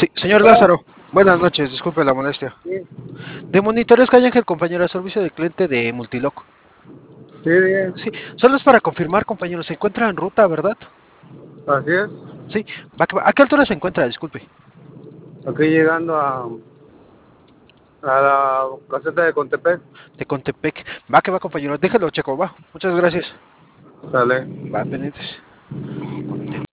Sí, señor Hola. Lázaro, buenas noches, disculpe la molestia. Sí, De Monitores Calle Ángel, compañero de servicio de cliente de Multiloc. sí, bien. Sí, solo es para confirmar, compañero, se encuentra en ruta, ¿verdad? Así es. Sí, ¿a qué altura se encuentra? Disculpe. Aquí llegando a la caseta de Contepec. De Contepec. Va, compañero, déjelo, checo, va. Muchas gracias. Sale. Va, pendientes.